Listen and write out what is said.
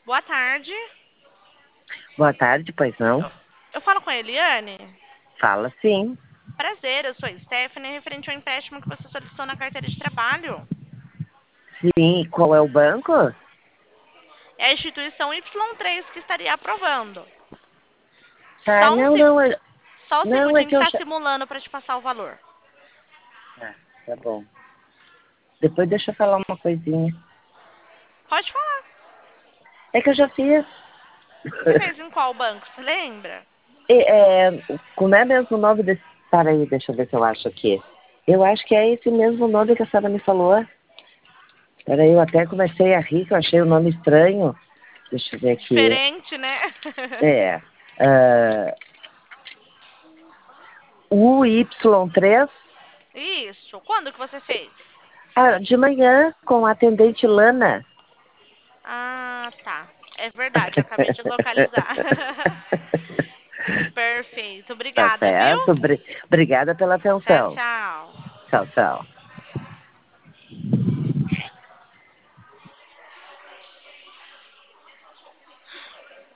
Boa tarde. Boa tarde, pois não? Eu falo com a Eliane? Fala sim. Prazer, eu sou a Stephanie, referente ao empréstimo que você solicitou na carteira de trabalho. Sim, qual é o banco? É a instituição Y3 que estaria aprovando. Ah, Só não, não, só um não, é segundinho que que eu está já... simulando para te passar o valor. Tá bom. Depois deixa eu falar uma coisinha. Pode falar. É que eu já fiz. Você fez em qual banco, você lembra? Como é mesmo o nome desse... Para aí, deixa eu ver se eu acho aqui. Eu acho que é esse mesmo nome que a senhora me falou. Peraí, eu até comecei a rir, que eu achei o nome estranho. Deixa eu ver aqui. Diferente, né? É. ah, UY3. Isso. Quando que você fez? Ah, de manhã, com a atendente Lana. Ah, tá. É verdade, eu acabei de localizar. Perfeito. Tá Obrigada, viu? certo. Obrigada pela Tchau, atenção. tchau. Tchau, tchau.